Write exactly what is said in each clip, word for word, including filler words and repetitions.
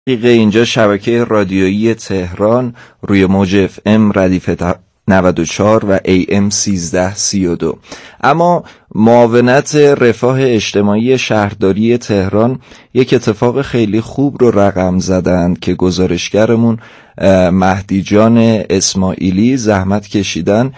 اینجا شبکه رادیویی تهران روی موج اف ام ردیف نود و چهار و ای ام سیزده سی و دو. اما معاونت رفاه اجتماعی شهرداری تهران یک اتفاق خیلی خوب رو رقم زدند که گزارشگرمون مهدی جان اسماعیلی زحمت کشیدن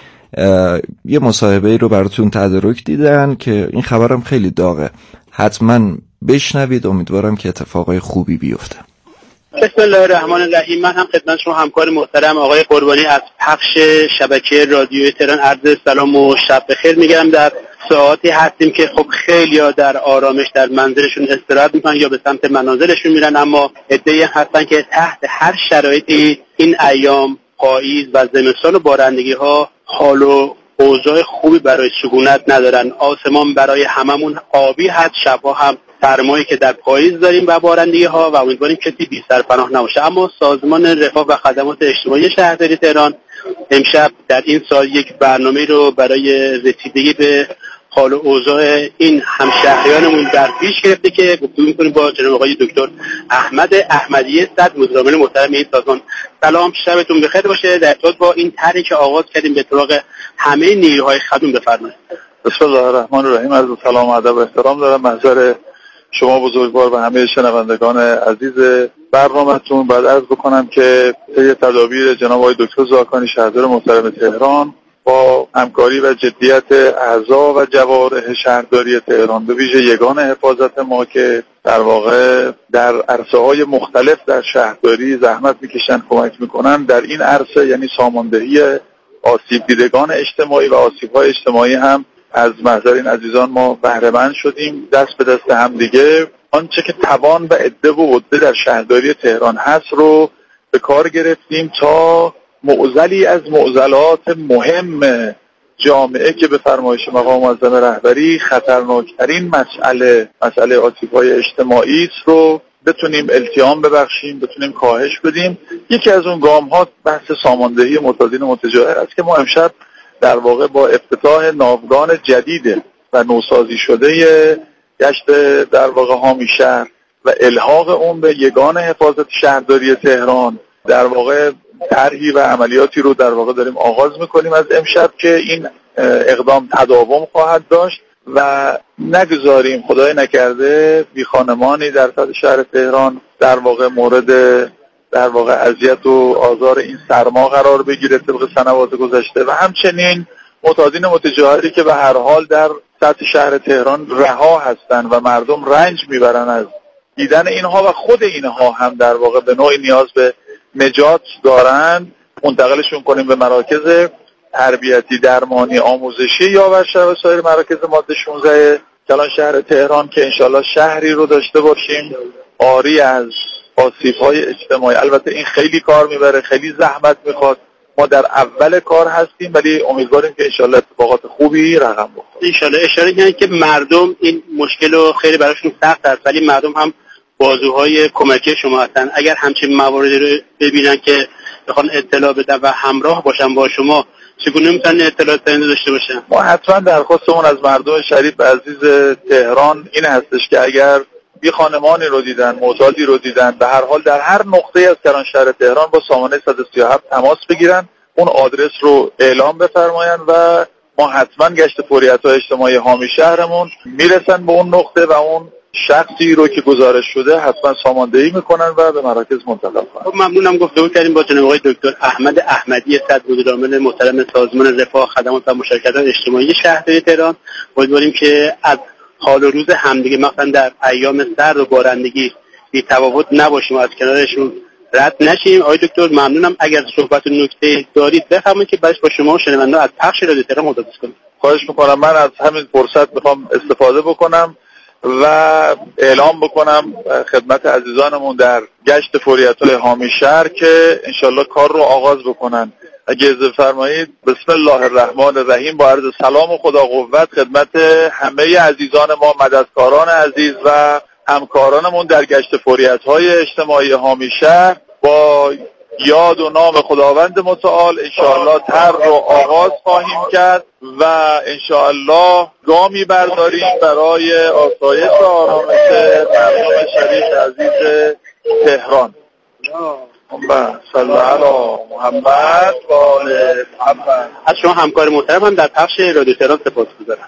یه مصاحبه رو براتون تدارک دیدن که این خبرم خیلی داغه. حتما بشنوید، امیدوارم که اتفاقای خوبی بیفته. بسم الله الرحمن الرحیم. من هم خدمت شما همکار محترم آقای قربانی از پخش شبکه رادیوی تهران عرض سلام و شب بخیر میگم. در ساعتی هستیم که خب خیلی‌ها در آرامش در منزلشون استراحت میکنن یا به سمت منازلشون میرن، اما عده‌ای هستن که تحت هر شرایطی این ایام پاییز و زمستان و بارندگی ها حال و اوضاع خوبی برای سکونت ندارن. آسمان برای هممون آبی هست، شبها هم سرمایی که در پاییز داریم و بارندگی ها و امیدواریم کسی بی سرپناه نباشه. اما سازمان رفاه و خدمات اجتماعی شهرداری تهران امشب در این سال یک برنامه رو برای رسیدگی به حال و اوضاع این همشهریانمون در پیش گرفته که گفتگو می‌کنیم با جناب آقای دکتر احمد احمدی صدر مدیرعامل محترم این سازمان. سلام، شبتون بخیر باشه. در ارتباط با این طرحی که آغاز کردیم به اطلاق همه نیروهای خدمت بفرمایید. بسم الله الرحمن الرحیم. عرض سلام و ادب و احترام دارم محضر شما بزرگوار و همه شنوندگان عزیز برنامه‌تون. بعد عرض بکنم که طی تدابیر جناب آقای دکتر زاکانی شهردار محترم تهران با همکاری و جدیت اعضا و جوارح شهرداری تهران به ویژه یگان حفاظت ما که در واقع در عرصه‌های مختلف در شهرداری زحمت میکشن، کمک میکنن، در این عرصه یعنی ساماندهی آسیب دیدگان اجتماعی و آسیب‌های اجتماعی هم از محضر این عزیزان ما بهره مند شدیم. دست به دست هم دیگه آنچه که توان و عده و عده در شهرداری تهران هست رو به کار گرفتیم تا معضلی از معضلات مهم جامعه که به فرمایش مقام معظم رهبری خطرناکترین مسئله مسئله آسیب‌های اجتماعی است رو بتونیم التیام ببخشیم، بتونیم کاهش بدیم. یکی از اون گام‌ها بحث ساماندهی معتادین متجاهل است که ما امشب در واقع با افتتاح ناوگان جدید و نوسازی شده گشت در واقع حامی شهر و الحاق اون به یگان حفاظت شهرداری تهران در واقع طرحی و عملیاتی رو در واقع داریم آغاز میکنیم از امشب که این اقدام تداوم خواهد داشت و نگذاریم خدای نکرده بی خانمانی در سطح شهر تهران در واقع مورد در واقع اذیت و آزار این سرما قرار بگیره طبق سنوات گذشته و همچنین معتادین متجاهلی که به هر حال در سطح شهر تهران رها هستند و مردم رنج میبرن از دیدن اینها و خود اینها هم در واقع به نوعی نیاز به نجات دارند، منتقلشون کنیم به مراکز تربیتی درمانی آموزشی یا ورشر و سایر مراکز ماده شانزده کلان شهر تهران که انشالله شهری رو داشته باشیم عاری از آسیب‌های اجتماعی. البته این خیلی کار میبره، خیلی زحمت میخواد. ما در اول کار هستیم ولی امیدواریم که انشالله اتفاقات خوبی رقم بخوره. انشالله. اشاره کردن که مردم این مشکل رو خیلی براشون سخت است ولی مردم هم بازوهای کمکی شما هستن. اگر همچین مواردی رو ببینن که بخوان اطلاع بدن و همراه باشن با شما چگونه میتونن اطلاعات داشته باشن؟ ما حتما درخواستمون از مردم شریف عزیز تهران این هستش که اگر بی خانمانی رو دیدن، معتادی رو دیدن، به هر حال در هر نقطه از کلان شهر تهران با سامانه صد و سی و هفت تماس بگیرن، اون آدرس رو اعلام بفرماین و ما حتما گشت فوریت‌های اجتماعی حامی شهرمون میرسن به اون نقطه و اون شخصی رو که گزارش شده حتما ساماندهی میکنن و به مراکز منتقل کنن. خب ممنونم. گفتگو کردیم با جناب آقای دکتر احمد احمدی صدر مدیرعامل محترم سازمان رفاه خدمات و مشارکت‌های اجتماعی شهرداری تهران. امیدواریم که از حال و روز همدیگه مثلا در ایام سرد و بارندگی بی تفاوت نباشیم و از کنارشون رد نشیم. آقای دکتر ممنونم. اگر صحبت و نکته دارید بفرمایید که بعدش با شما و شنوندگان از پخش رادیو تهران مداخله کنیم. خواهش میکنم. من از همین فرصت میخوام استفاده بکنم و اعلام بکنم خدمت عزیزانمون در گشت فوریت‌های حامی شهر که انشالله کار رو آغاز بکنن. اگه اجازه فرمایید بسم الله الرحمن الرحیم با عرض سلام و خدا قوت خدمت همه عزیزان ما، مددکاران عزیز و همکارانمون در گشت فوریت‌های اجتماعی حامی شهر با یاد و نام خداوند متعال انشاءالله تر رو آغاز خواهیم کرد و انشاءالله گامی برداریم برای آسایش و آرامش مردم شریف عزیز تهران. صلی علی محمد و آل محمد. از شما همکار محترم هم در پخش رادیو تهران سپاسگزارم.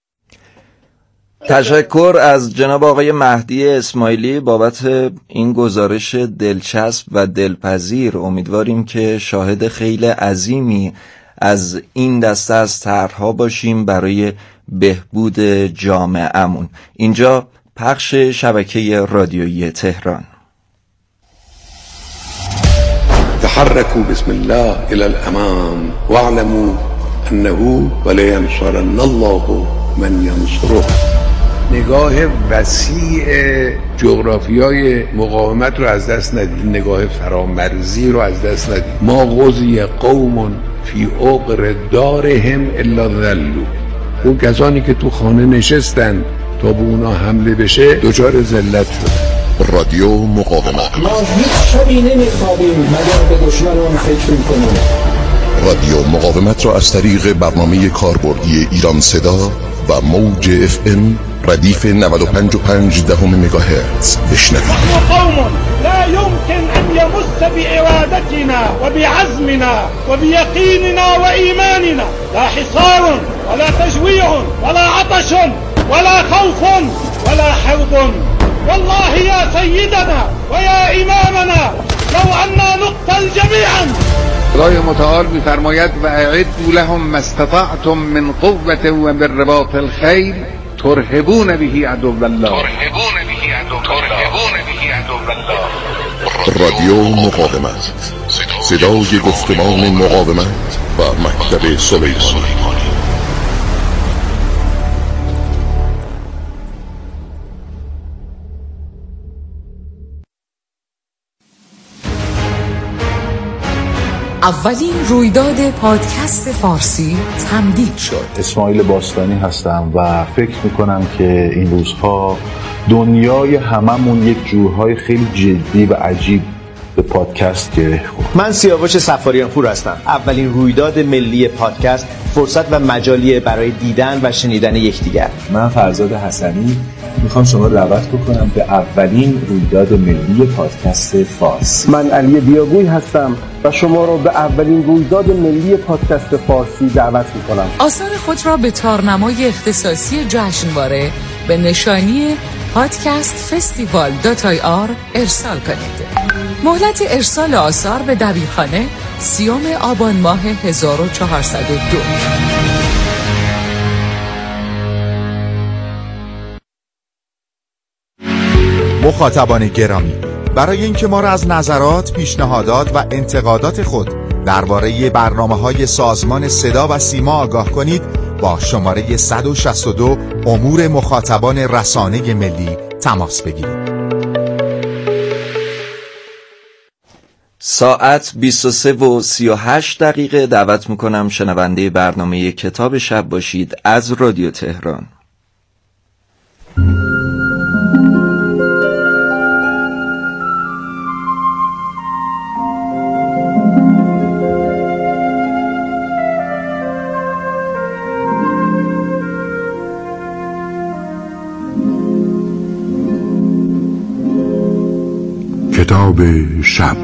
تشکر از جناب آقای مهدی اسماعیلی بابت این گزارش دلچسب و دلپذیر. امیدواریم که شاهد خیلی عظیمی از این دسته از طرح‌ها باشیم برای بهبود جامعه‌مون. اینجا پخش شبکه رادیویی تهران. تحركوا بسم الله الى الامام واعلموا انه ولينصرن الله من ينصره. نگاه وسیع جغرافیای مقاومت رو از دست ندید، نگاه فرامرزی رو از دست ندید. ما غزی قوم فی عقر دارهم الا ذلوا. اون کسانی که تو خانه نشستن تا به اونا حمله بشه دچار ذلت شدن. رادیو مقاومت. ما هیچ شبی نمیخوابیم مگر به دشمنان فکر میکنیم. رادیو مقاومت را از طریق برنامه کاربردی ایران صدا و موج اف ام ردیف نود و پنج و پنج دهم مگاهرتز بشنوید. نحن قوم لا يمكن ان يمس بارادتنا وبعزمنا وبيقيننا وايماننا لا حصار ولا تجويع ولا عطش ولا خوف ولا حرب. والله يا سيدنا ويا امامنا لو اننا نقتل جميعا. خدای متعال می‌فرماید و اعدوا لهم ما استطعتم من قوة و بالرباط الخیل ترهبون به عدو الله. ترهبون به عدو الله. رادیو مقاومت، صدای گفتمان مقاومت و مکتب سلیمانی. اولین رویداد پادکست فارسی تمدید شد. اسماعیل باستانی هستم و فکر میکنم که این روزها دنیای هممون یک جورهای خیلی جدی و عجیب به پادکست گره خورد. من سیاوش سفاریان پور هستم. اولین رویداد ملی پادکست فرصت و مجالیه برای دیدن و شنیدن یکدیگر. من فرزاد حسنی میخوام شما دعوت بکنم به اولین رویداد ملی پادکست فارسی. من علی بیاگوی هستم و شما را به اولین رویداد ملی پادکست فارسی دعوت میکنم. آثار خود را به تارنمای اختصاصی جشنواره به نشانی پادکست فستیوال دات آی آر ارسال کنید. مهلت ارسال آثار به دبیرخانه سیوم آبان ماه هزار و چهارصد و دو. مخاطبان گرامی، برای اینکه ما را از نظرات، پیشنهادات و انتقادات خود درباره برنامه‌های سازمان صدا و سیما آگاه کنید، با شماره صد و شصت و دو امور مخاطبان رسانه ملی تماس بگیرید. ساعت بیست و سه و سی و هشت دقیقه دعوت میکنم شنونده برنامه کتاب شب باشید از رادیو تهران. کتاب شب.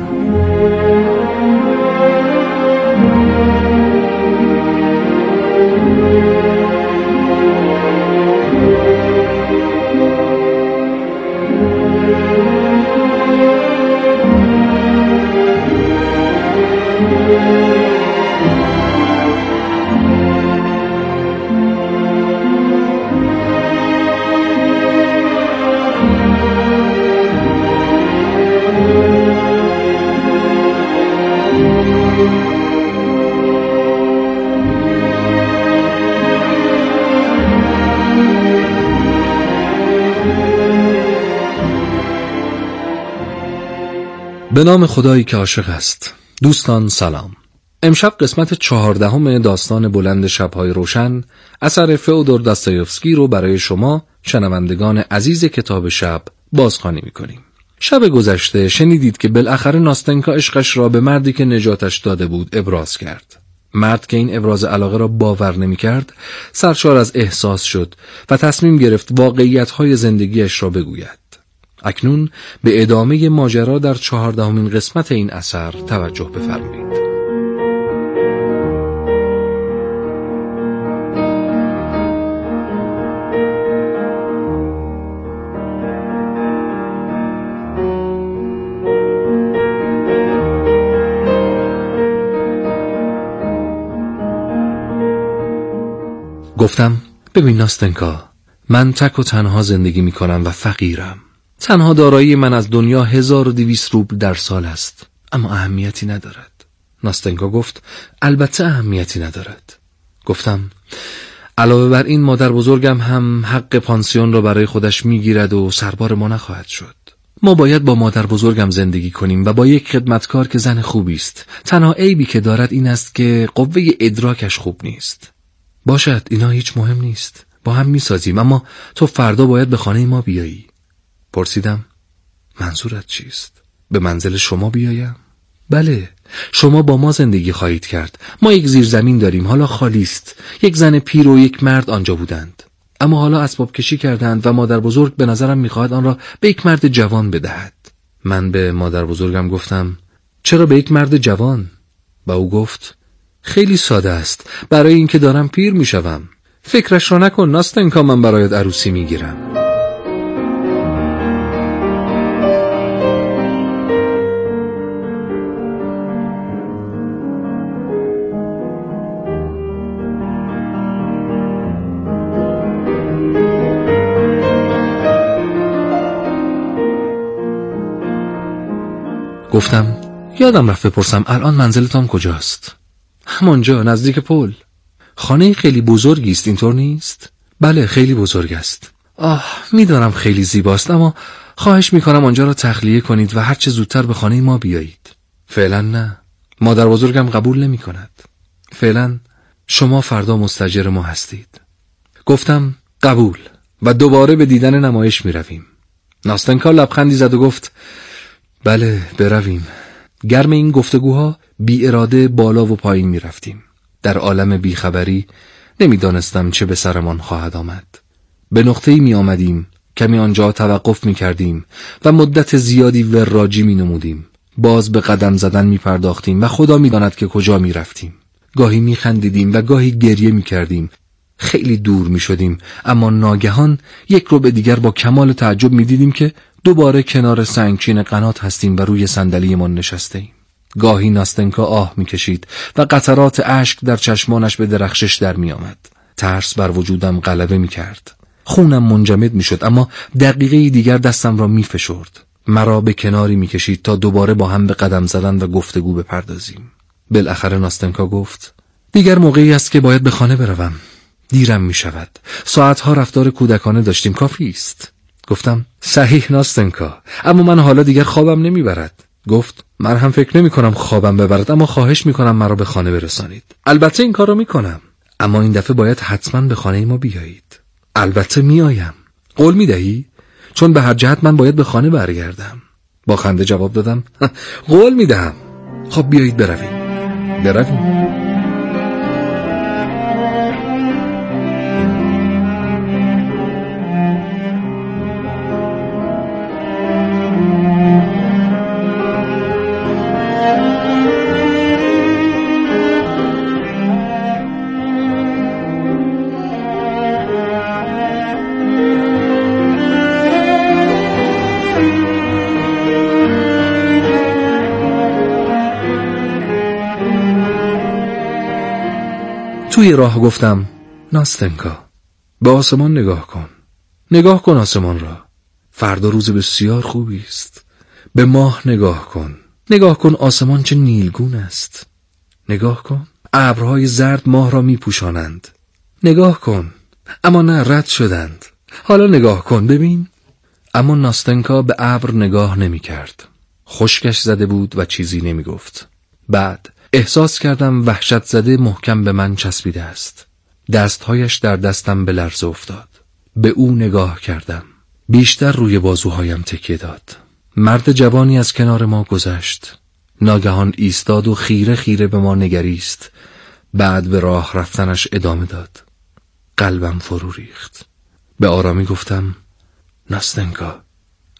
به نام خدایی که عاشق است. دوستان سلام. امشب قسمت چهاردهم داستان بلند شب‌های روشن اثر فئودور داستایوفسکی رو برای شما شنوندگان عزیز کتاب شب بازخوانی می‌کنیم. شب گذشته شنیدید که بالاخره ناستنکا عشقش را به مردی که نجاتش داده بود ابراز کرد. مرد که این ابراز علاقه را باور نمی‌کرد، سرشار از احساس شد و تصمیم گرفت واقعیت‌های زندگیش را بگوید. اکنون به ادامه ماجرا در چهاردهمین قسمت این اثر توجه بفرمایید. گفتم ببین ناستنکا، من تک و تنها زندگی می کنم و فقیرم. تنها دارایی من از دنیا هزار و دویست روبل در سال است، اما اهمیتی ندارد. ناستنکا گفت البته اهمیتی ندارد. گفتم علاوه بر این مادر بزرگم هم حق پانسیون را برای خودش می گیرد و سربار ما نخواهد شد. ما باید با مادر بزرگم زندگی کنیم و با یک خدمتکار که زن خوبی است. تنها عیبی که دارد این است که قوه ادراکش خوب نیست. باشد، اینا هیچ مهم نیست، با هم میسازیم، اما تو فردا باید به خانه ما بیایی. پرسیدم منظورت چیست؟ به منزل شما بیایم؟ بله، شما با ما زندگی خواهید کرد. ما یک زیرزمین داریم، حالا خالی است. یک زن پیر و یک مرد آنجا بودند، اما حالا اسباب کشی کردند و مادر بزرگ به نظرم میخواهد آن را به یک مرد جوان بدهد. من به مادر بزرگم گفتم چرا به یک مرد جوان؟ و او گفت خیلی ساده است، برای اینکه دارم پیر میشوم. فکرش را نکن ناستنکا، من برایت عروسی میگیرم. گفتم یادم رفت بپرسم الان منزلتان کجاست؟ همانجا نزدیک پل. خانه خیلی بزرگی است، اینطور نیست؟ بله خیلی بزرگ است. آه میدانم خیلی زیباست، اما خواهش میکنم آنجا را تخلیه کنید و هر چه زودتر به خانه ما بیایید. فعلا نه، مادر بزرگم قبول نمی کند. فعلا شما فردا مستاجر ما هستید. گفتم قبول و دوباره به دیدن نمایش می رویم. ناستنکا لبخندی زد و گفت بله برویم. گرم این گفتگوها بی اراده بالا و پایین می رفتیم. در عالم بیخبری نمی دانستم چه به سرمان خواهد آمد. به نقطه‌ای می آمدیم، کمی آنجا توقف می کردیم و مدت زیادی وراجی می نمودیم. باز به قدم زدن می پرداختیم و خدا می داند که کجا می رفتیم. گاهی می خندیدیم و گاهی گریه می کردیم. خیلی دور می شدیم، اما ناگهان یک رو به دیگر با کمال تعجب می دیدیم که دوباره کنار سنگچین قنات هستیم و روی صندلیمان نشسته ایم. گاهی ناستنکا آه می کشید و قطرات اشک در چشمانش به درخشش در می آمد. ترس بر وجودم غلبه می کرد. خونم منجمد می شد، اما دقیقه دیگر دستم را می فشرد. مرا به کناری می کشید تا دوباره با هم به قدم زدن و گفتگو بپردازیم. بالاخره ناستنکا گفت دیگر موقعی است که باید به خانه بروم. دیرم می شود. ساعتها رفتار کودکانه داشتیم، کافی است. گفتم صحیح ناستنکا، اما من حالا دیگر خوابم نمی برد. گفت من هم فکر نمی کنم خوابم ببرد، اما خواهش می کنم مرا به خانه برسانید. البته این کار را می کنم، اما این دفعه باید حتما به خانه ما بیایید. البته می آیم. قول می دهی؟ چون به هر جهت من باید به خانه برگردم. با خنده جواب دادم قول می دهم. خب بیایید برویم. برویم. توی راه گفتم ناستنکا، به آسمان نگاه کن. نگاه کن آسمان را. فردا روز بسیار خوبی است. به ماه نگاه کن. نگاه کن آسمان چه نیلگون است. نگاه کن. ابرهای زرد ماه را می پوشانند. نگاه کن. اما نه، رد شدند. حالا نگاه کن ببین. اما ناستنکا به ابر نگاه نمی کرد. خشکش زده بود و چیزی نمی گفت. بعد احساس کردم وحشت زده محکم به من چسبیده است. دستهایش در دستم به لرزه افتاد. به او نگاه کردم. بیشتر روی بازوهایم تکیه داد. مرد جوانی از کنار ما گذشت. ناگهان ایستاد و خیره خیره به ما نگریست. بعد به راه رفتنش ادامه داد. قلبم فرو ریخت. به آرامی گفتم ناستنکا،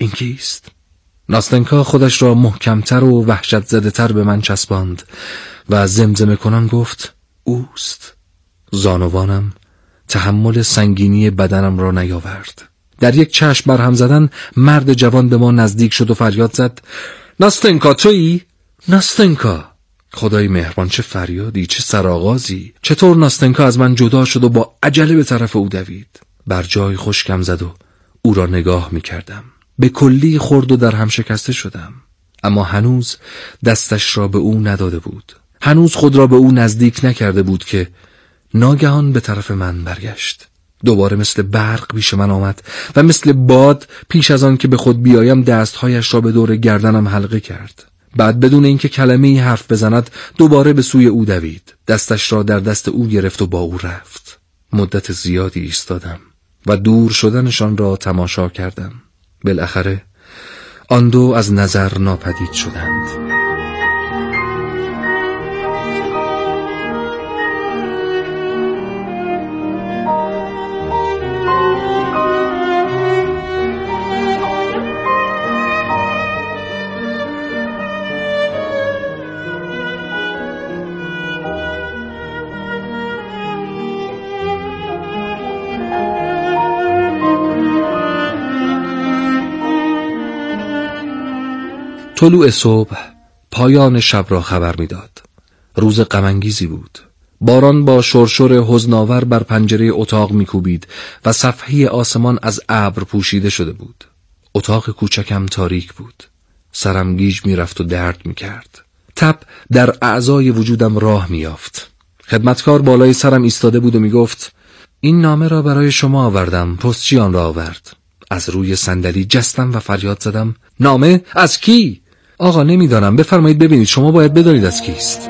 این کیست؟ ناستنکا خودش را محکمتر و وحشت زده تر به من چسباند و زمزمه کنان گفت اوست. زانوانم تحمل سنگینی بدنم را نیاورد. در یک چشم برهم زدن مرد جوان به ما نزدیک شد و فریاد زد ناستنکا تویی؟ ناستنکا! خدای مهربان، چه فریادی، چه سرآغازی! چطور ناستنکا از من جدا شد و با عجله به طرف او دوید. بر جای خشکم زد و او را نگاه می کردم. به کلی خرد و در هم شکسته شدم، اما هنوز دستش را به او نداده بود. هنوز خود را به او نزدیک نکرده بود که ناگهان به طرف من برگشت. دوباره مثل برق پیش من آمد و مثل باد پیش از آن که به خود بیایم دستهایش را به دور گردنم حلقه کرد. بعد بدون اینکه کلمه‌ای حرف بزند دوباره به سوی او دوید. دستش را در دست او گرفت و با او رفت. مدت زیادی ایستادم و دور شدنشان را تماشا کردم. بالاخره آن دو از نظر ناپدید شدند. طلوع صبح پایان شب را خبر می‌داد. روز غم‌انگیزی بود. باران با شرشر حزن‌آور بر پنجره اتاق می‌کوبید و صفحه آسمان از ابر پوشیده شده بود. اتاق کوچکم تاریک بود. سرم گیج می‌رفت و درد می‌کرد. تب در اعضای وجودم راه می‌یافت. خدمتکار بالای سرم ایستاده بود و می‌گفت این نامه را برای شما آوردم. پستچی آن را آورد. از روی صندلی جستم و فریاد زدم نامه؟ از کی؟ آقا نمیدانم، بفرمایید ببینید، شما باید بدانید از کیست.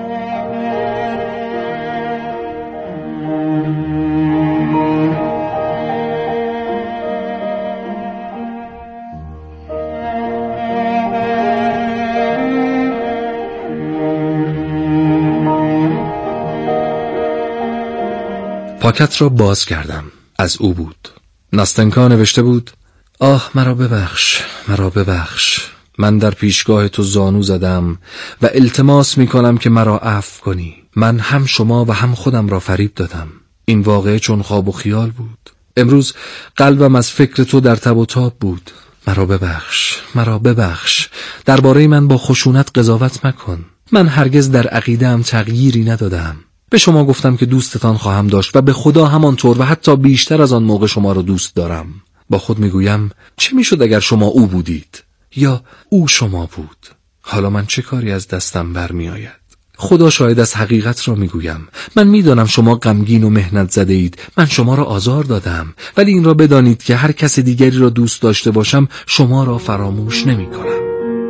پاکت را باز کردم. از او بود. ناستنکا نوشته بود آه مرا ببخش، مرا ببخش. من در پیشگاه تو زانو زدم و التماس می کنم که مرا عفو کنی. من هم شما و هم خودم را فریب دادم. این واقعه چون خواب و خیال بود. امروز قلبم از فکر تو در تب و تاب بود. مرا ببخش، مرا ببخش. درباره من با خشونت قضاوت مکن. من هرگز در عقیده‌ام تغییری ندادم. به شما گفتم که دوستتان خواهم داشت و به خدا همانطور و حتی بیشتر از آن موقع شما را دوست دارم. با خود میگویم چه میشد اگر شما او بودید یا او شما بود؟ حالا من چه کاری از دستم برمی آید؟ خدا شاید از حقیقت را میگویم. من میدانم شما غمگین و محنت زده اید. من شما را آزار دادم، ولی این را بدانید که هر کس دیگری را دوست داشته باشم شما را فراموش نمی کنم.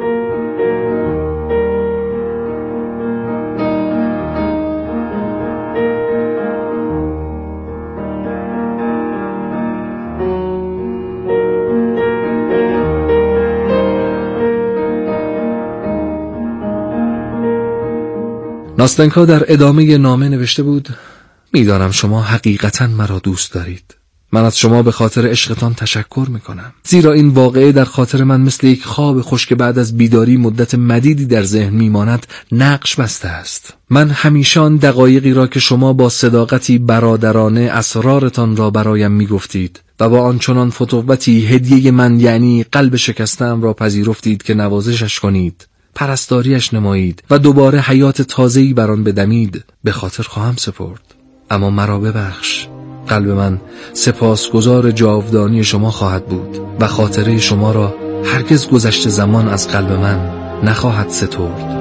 ناستنکا در ادامه نامه نوشته بود میدانم شما حقیقتاً مرا دوست دارید. من از شما به خاطر عشقتان تشکر میکنم، زیرا این واقعه در خاطر من مثل یک خواب خوش که بعد از بیداری مدت مدیدی در ذهن میماند نقش بسته است. من همیشه آن دقایقی را که شما با صداقتی برادرانه اسرارتان را برایم میگفتید و با آنچنان فتوحاتی هدیه من یعنی قلب شکسته‌ام را پذیرفتید که نوازشش کنید، پرستاریش نمایید و دوباره حیات تازه‌ای بر آن بدمید، به خاطر خواهم سپرد. اما مرا ببخش. قلب من سپاسگزار جاودانی شما خواهد بود و خاطره شما را هرگز گذشته زمان از قلب من نخواهد سترد.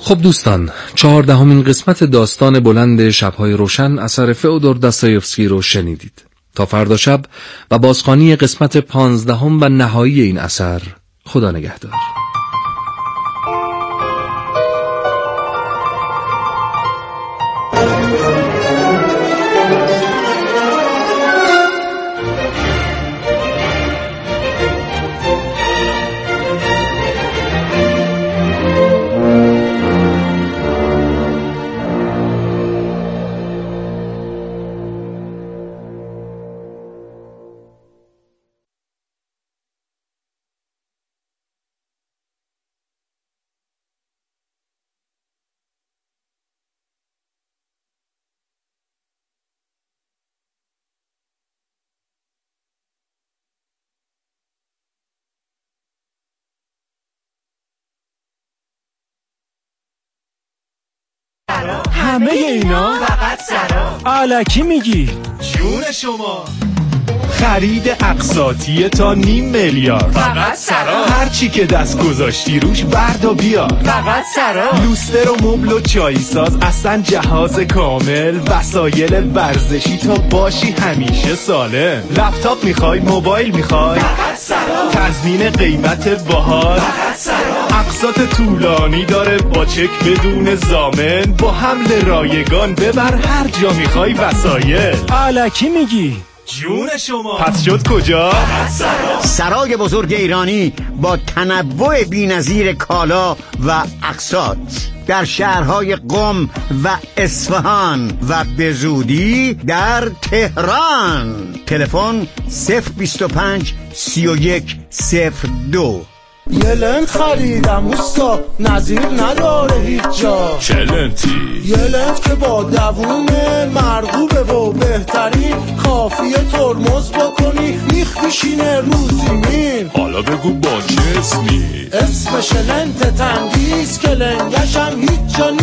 خب دوستان، چهاردهمین قسمت داستان بلند شب‌های روشن اثر فئودور داستایوفسکی رو شنیدید. تا فردا شب و بازخوانی قسمت پانزدهم و نهایی این اثر، خدا نگهدار. همه اینا فقط سرا. الکی میگی جون شما. خرید اقساطی تا نیم میلیارد فقط سرا. هر چی که دست گذاشتی روش برد و بیار فقط سرا. لوستر و مبل و چای ساز، اصلا جهاز کامل، وسایل ورزشی تا باشی همیشه سالم. لپتاپ میخوای، موبایل میخوای، فقط سرا. تضمین قیمت باحال فقط سرا. اقساط طولانی داره با چک بدون ضامن، با حمل رایگان ببر هر جا میخوای وسایل. الکی میگی جون شما. پس شد کجا؟ سرای بزرگ ایرانی با تنوع بی‌نظیر کالا و اقساط در شهرهای قم و اصفهان و به زودی در تهران. تلفن صفر بیست و پنج سی و یک صفر دو. یه لنت خریدم اوستا، نظیر نداره هیچ جا. چه لنتی؟ یه لنت که با دوونه مرغوبه و بهترین، کافیه ترمز بکنی میخ بشینه رو زمین. حالا بگو با چه اسمی؟ اسمش لنت تندیس که لنگش هم هیچ جا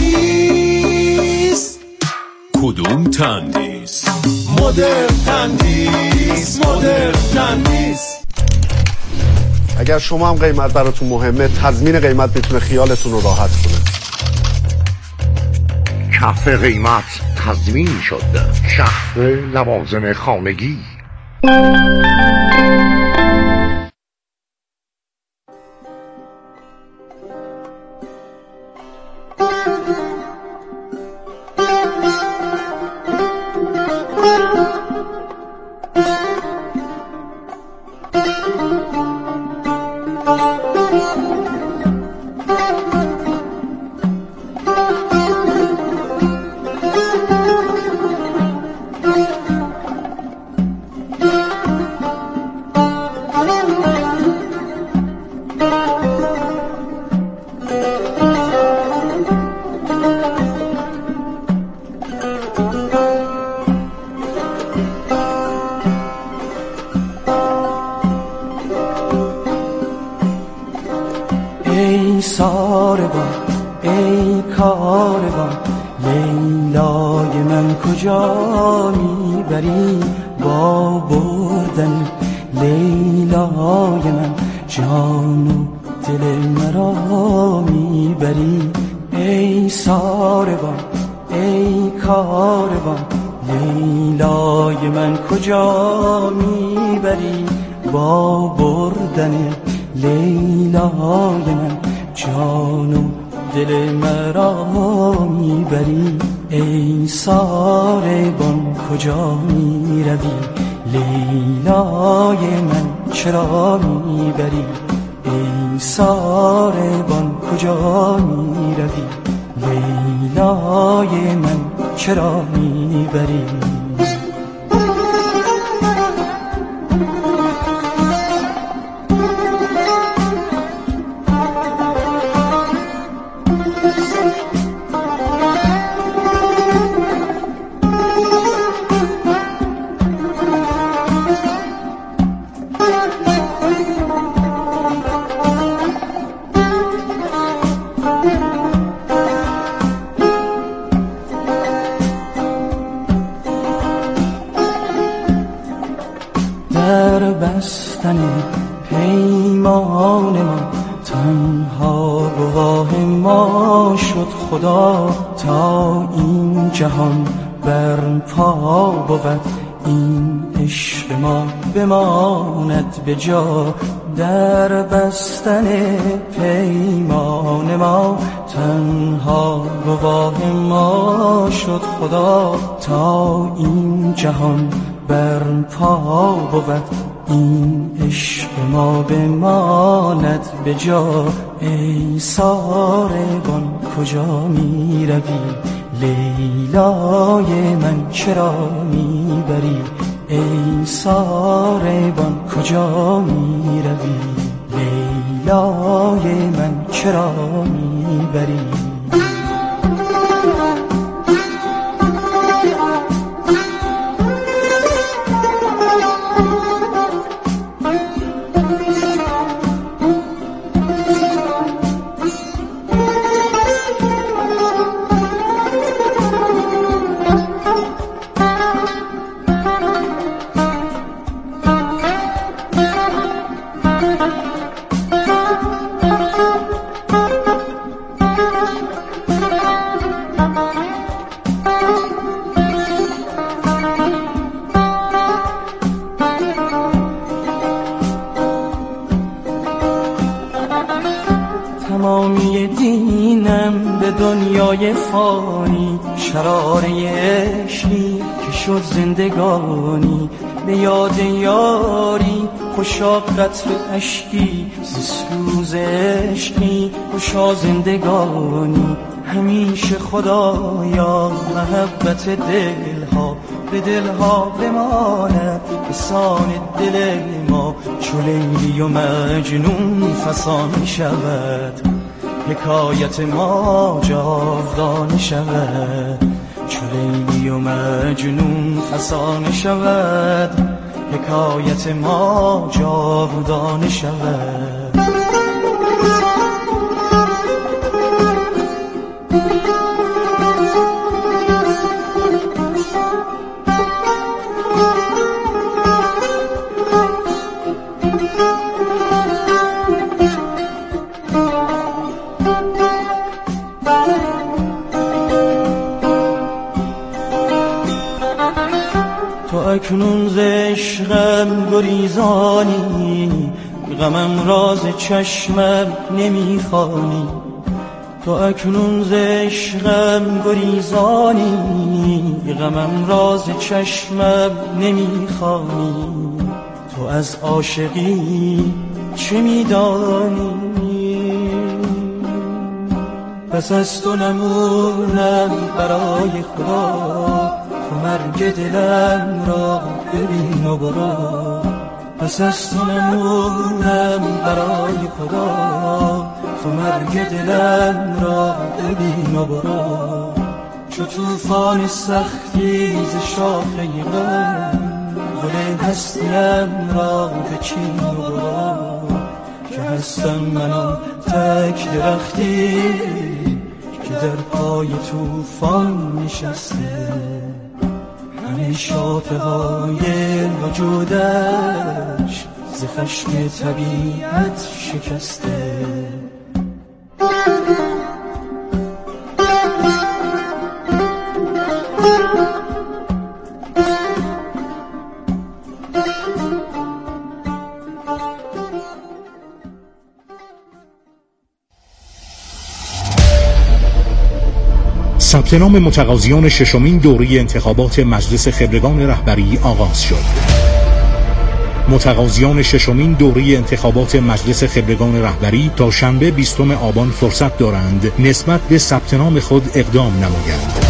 نیست. کدوم تندیس؟ مدرن تندیس، مدرن تندیس. اگر شما هم قیمت براتون مهمه، تضمین قیمت میتونه خیالتون رو راحت کنه. کف قیمت تضمین شد. شهر لوازم خانگی. ای ساربان ای کاروان، لیلای من کجا میبری؟ با بردن لیلای من جان و دل مرا میبری. ای ساربان ای کاروان، لیلای من کجا میبری؟ با بردن لیلای من جان و دل مرا میبری. ای ساربان کجا میروی؟ لیلای من چرا میبری؟ ای ساربان کجا میروی؟ لیلای من چرا میبری؟ در بستن پیمان ما تنها گواه ما شد خدا تا این جهان برپا بود. این عشق ما بماند به جا در بستن پیمان ما. تنها گواه ما شد خدا تا این جهان برپا بود. این عشق ما بماند به جا. ای ساربان کجا می روی؟ لیلای من چرا می بری؟ ای ساربان کجا می روی؟ لیلای من چرا می بری؟ تمامی دینم به دنیای فانی، شراره عشقی که شد زندگانی. به یاد یاری خوشا قطر اشکی، ز سوز عشقی خوشا زندگانی. همیشه خدایا محبت دلها به دلها بماند، بسان دل ما چو لیلی و مجنون فسانه شود. حکایت ما جاودانه شود، چو لیلی و مجنون فسانه شود. حکایت ما جاودانه شود. تو اکنون ز عشقم گریزانی، غمم راز چشمم نمیخوانی. تو اکنون ز عشقم گریزانی، غمم راز چشمم نمیخوانی. تو از عاشقی چه میدانی؟ پس از تو نمونم برای خدا، تو مرگ دلم را ببین و برو. پس از تو نمونم برای خدا، تو مرگ دلم را ببین و برو. چو توفان سختی ز شاخه غم، گل هستیم را بچین و برو. که هستم من آن تک درختی که در پای توفان نشسته. همه شاخه های وجودش ز خشم طبیعت شکسته. ثبت نام متقاضیان ششمین دوره انتخابات مجلس خبرگان رهبری آغاز شد. متقاضیان ششمین دوره انتخابات مجلس خبرگان رهبری تا شنبه بیستم آبان فرصت دارند نسبت به ثبت نام خود اقدام نمایند.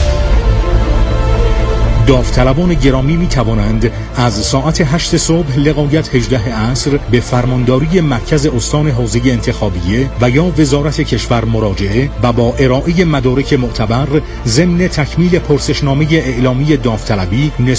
داوطلبان گرامی می توانند از ساعت هشت صبح لغایت هجده عصر به فرمانداری مرکز استان حوزه انتخابیه و یا وزارت کشور مراجعه و با ارائه مدارک معتبر ضمن تکمیل پرسشنامه اعلامی داوطلبی